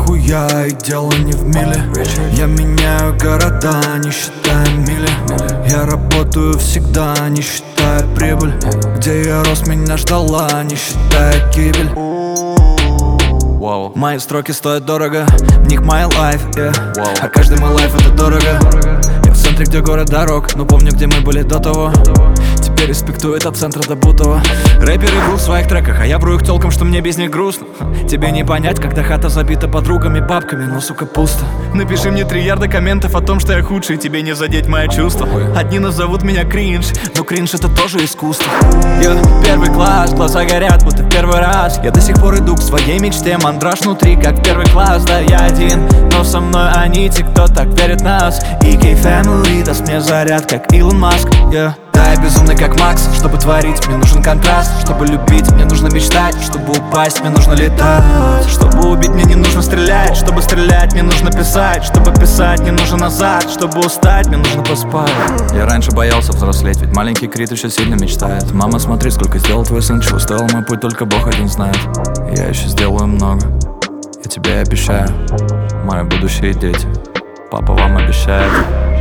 дохуя и дело не в миле. Я меняю города, не считая мили. Я работаю всегда, не считая прибыль. Где я рос, меня ждала, не считая гибель. Мои строки стоят дорого, в них my life, yeah. А каждый мой лайф это дорого. Я в центре, где город дорог, но помню, где мы были до того. Теперь респектует от центра до Бутова. Рэперы врут в своих треках, а я вру их тёлкам, что мне без них грустно. Тебе не понять, когда хата забита подругами, бабками, но сука пусто. Напиши мне 3 ярда комментов о том, что я худший, тебе не задеть мои чувства. Одни назовут меня кринж, но кринж это тоже искусство. Я первый класс, глаза горят, будто в первый раз. Я до сих пор иду к своей мечте, мандраж внутри, как первый класс. Да, я один, но со мной они, те, кто так верит в нас. EK Family даст мне заряд, как Илон Маск, yeah. Да, я безумный как Макс, чтобы творить, мне нужен контраст. Чтобы любить, мне нужно мечтать. Чтобы упасть, мне нужно летать. Чтобы убить, мне не нужно стрелять. Чтобы стрелять, мне нужно писать. Чтобы писать, мне нужно назад. Чтобы устать, мне нужно поспать. Я раньше боялся взрослеть, ведь маленький Крит еще сильно мечтает. Мама, смотри, сколько сделал твой сын, чего стоил мой путь, только Бог один знает. Я еще сделаю много, я тебе обещаю. Мои будущие дети, папа вам обещает.